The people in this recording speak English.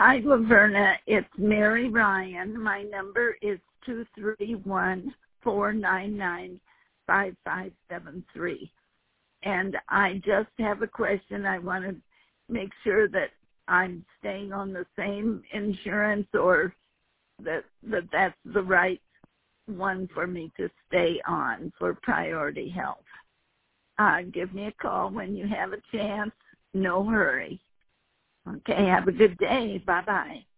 Hi, Laverna. It's Mary Ryan. My number is 231-499-5573. And I just have a question. I want to make sure that I'm staying on the same insurance or that's the right one for me to stay on for Priority Health. Give me a call when you have a chance. No hurry. Okay, have a good day. Bye-bye.